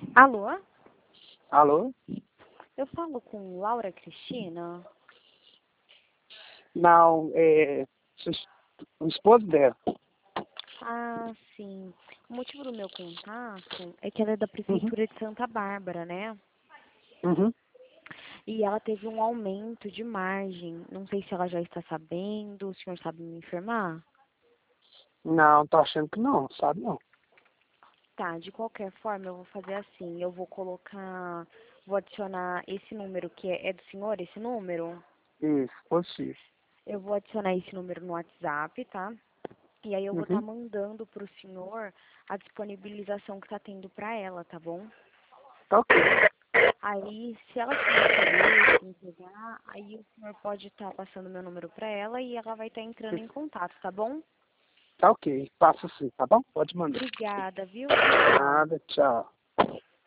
Alô? Alô? Eu falo com Laura Cristina? Não, o esposo dela. Ah, sim. O motivo do meu contato é que ela é da Uhum, Prefeitura de Santa Bárbara, né? uhum. E ela teve um aumento de margem. Não sei se ela já está sabendo, o senhor sabe me informar? Não, tô achando que não, sabe não. Tá, de qualquer forma, eu vou fazer assim. Eu vou colocar, vou adicionar esse número que é do senhor, esse número? Isso, positivo. Eu vou adicionar esse número no WhatsApp, tá? E aí eu vou estar Uhum. mandando para o senhor a disponibilização que está tendo para ela, tá bom? Tá ok, Aí, se ela tiver interesse em pegar, aí o senhor pode estar passando meu número para ela e ela vai estar entrando em contato, tá bom? tá ok. Passa sim, tá bom? Pode mandar. Obrigada, viu? Tchau. Nada, tchau.